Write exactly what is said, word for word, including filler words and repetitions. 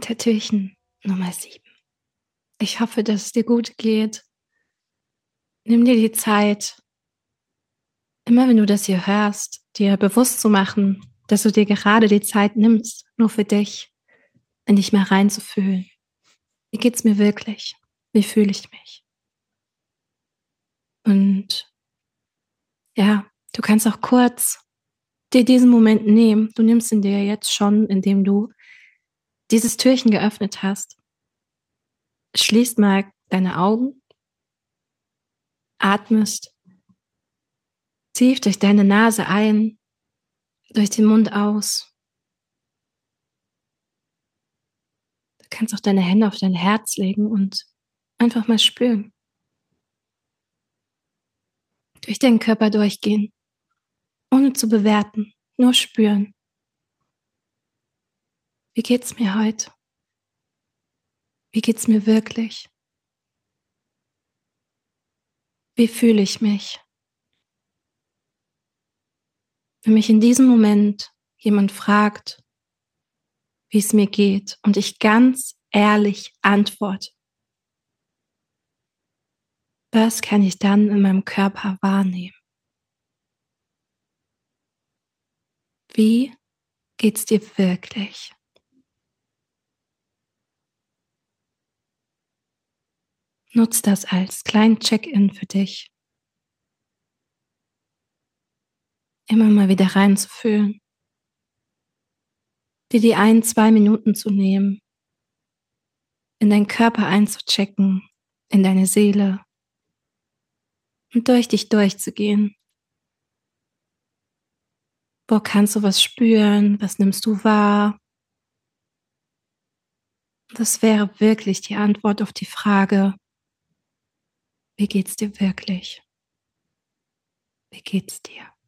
Tattoochen Nummer sieben. Ich hoffe, dass es dir gut geht. Nimm dir die Zeit, immer wenn du das hier hörst, dir bewusst zu machen, dass du dir gerade die Zeit nimmst, nur für dich, in dich mal reinzufühlen. Wie geht's mir wirklich? Wie fühle ich mich? Und ja, du kannst auch kurz dir diesen Moment nehmen. Du nimmst ihn dir jetzt schon, indem du dieses Türchen geöffnet hast. Schließt mal deine Augen, atmest tief durch deine Nase ein, durch den Mund aus. Du kannst auch deine Hände auf dein Herz legen und einfach mal spüren. Durch deinen Körper durchgehen, ohne zu bewerten, nur spüren. Wie geht's mir heute? Wie geht's mir wirklich? Wie fühle ich mich? Wenn mich in diesem Moment jemand fragt, wie es mir geht und ich ganz ehrlich antworte, was kann ich dann in meinem Körper wahrnehmen? Wie geht's dir wirklich? Nutz das als kleinen Check-in für dich, immer mal wieder reinzufühlen, dir die ein, zwei Minuten zu nehmen, in deinen Körper einzuchecken, in deine Seele und durch dich durchzugehen. Wo kannst du was spüren? Was nimmst du wahr? Das wäre wirklich die Antwort auf die Frage, wie geht's dir wirklich? Wie geht's dir?